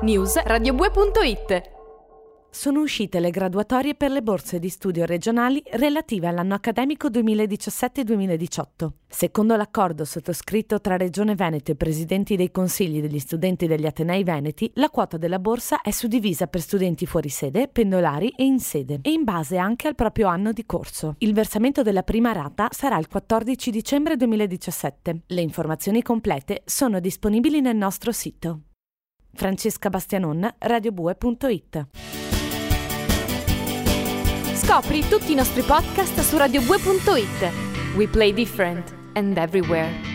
News radiobue.it. Sono uscite le graduatorie per le borse di studio regionali relative all'anno accademico 2017-2018. Secondo l'accordo sottoscritto tra Regione Veneto e presidenti dei consigli degli studenti degli Atenei Veneti, la quota della borsa è suddivisa per studenti fuori sede, pendolari e in sede, e in base anche al proprio anno di corso. Il versamento della prima rata sarà il 14 dicembre 2017. Le informazioni complete sono disponibili nel nostro sito. Francesca Bastianon, radiobue.it. Scopri tutti i nostri podcast su radiobue.it. We play different and everywhere.